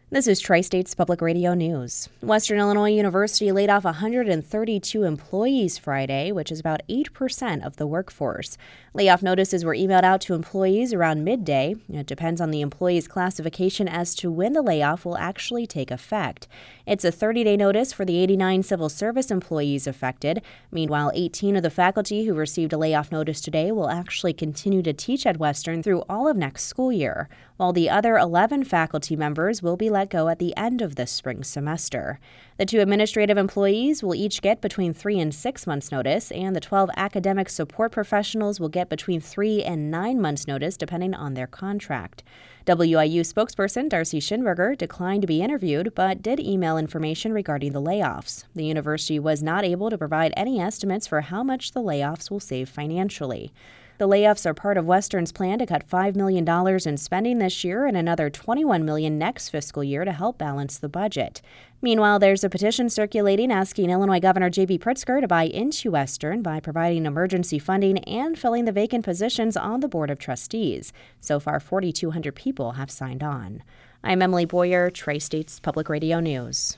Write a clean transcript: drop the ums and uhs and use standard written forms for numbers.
This is Tri-States Public Radio News. Western Illinois University laid off 132 employees Friday, which is about 8% of the workforce. Layoff notices were emailed out to employees around midday. It depends on the employee's classification as to when the layoff will actually take effect. It's a 30-day notice for the 89 civil service employees affected. Meanwhile, 18 of the faculty who received a layoff notice today will actually continue to teach at Western through all of next school year, while the other 11 faculty members will be let go at the end of this spring semester. The 2 administrative employees will each get between 3 and 6 months' notice, and the 12 academic support professionals will get between 3 and 9 months' notice, depending on their contract. WIU spokesperson Darcy Schinberger declined to be interviewed, but did email information regarding the layoffs. The university was not able to provide any estimates for how much the layoffs will save financially. The layoffs are part of Western's plan to cut $5 million in spending this year and another $21 million next fiscal year to help balance the budget. Meanwhile, there's a petition circulating asking Illinois Governor J.B. Pritzker to buy into Western by providing emergency funding and filling the vacant positions on the Board of Trustees. So far, 4,200 people have signed on. I'm Emily Boyer, Tri-States Public Radio News.